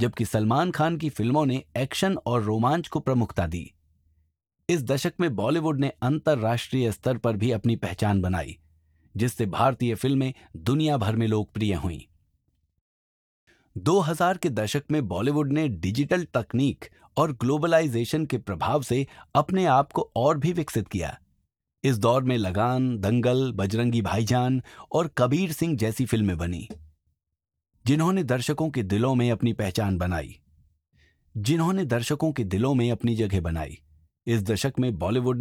जबकि सलमान खान की फिल्मों ने एक्शन और रोमांच को प्रमुखता दी। इस दशक में बॉलीवुड ने अंतर्राष्ट्रीय स्तर पर भी अपनी पहचान बनाई, जिससे भारतीय फिल्में दुनिया भर में लोकप्रिय हुईं। 2000 के दशक में बॉलीवुड ने डिजिटल तकनीक और ग्लोबलाइजेशन के प्रभाव से अपने आप को और भी विकसित किया। इस दौर में लगान, दंगल, बजरंगी भाईजान और कबीर सिंह जैसी फिल्में बनी, जिन्होंने दर्शकों के दिलों में अपनी पहचान बनाई, जिन्होंने दर्शकों के दिलों में अपनी जगह बनाई। इस दशक में बॉलीवुड